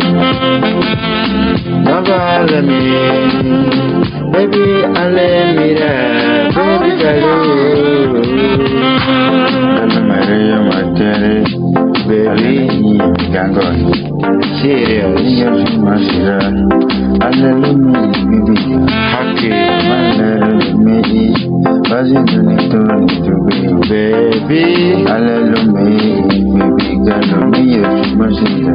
Never let me, baby, I let me there, baby, girl. Don't marry my daddy, baby, you can go. Serious, you're my sister. I let me, baby, happy, my let me, but you don't need to be, baby. I let me, baby, girl, me, you're my sister.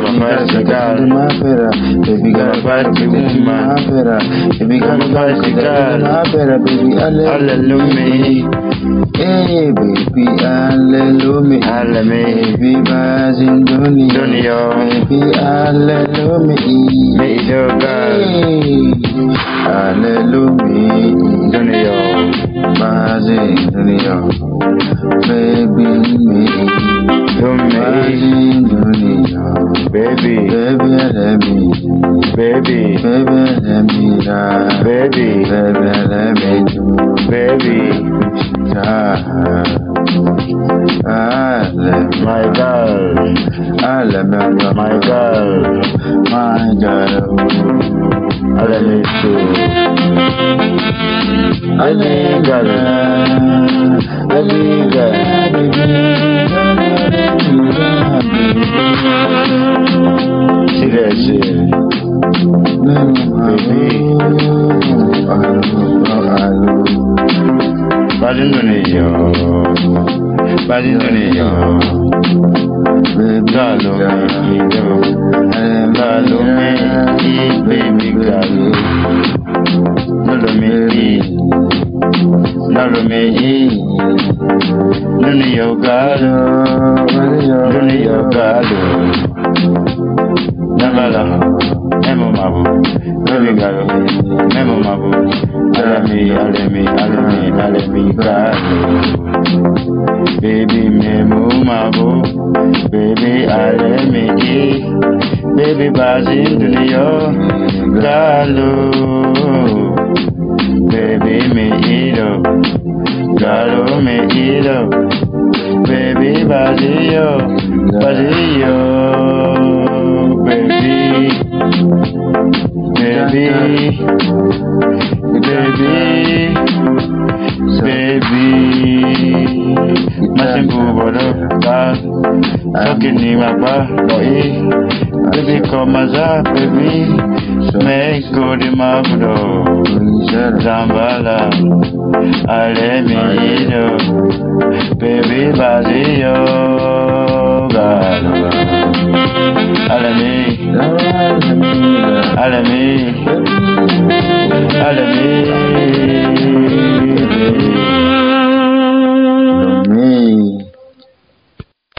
Baby girl, party woman. Baby girl, party girl. Baby, hallelujah. Hey, baby, hallelujah. Hallelujah. Baby, bazin dunia. Baby, hallelujah. Me your girl. Hallelujah. Dunia. Bazin dunia. Baby, me. Bazin dunia. Baby, baby, let me, baby, baby, let me, baby, baby, let me, baby, my girl, I love my girl, my girl, I love you too, I love girl, I love baby, me mabo, baby, I let me eat, baby, bazin dunia, galo, baby, me ido, galo, me ido, baby, bazio, bazio, baby, baby, baby, baby. Masimbu bodo ka sokini maba noi baby komaza baby make good mabudo zambala alemido baby bazio galo alemi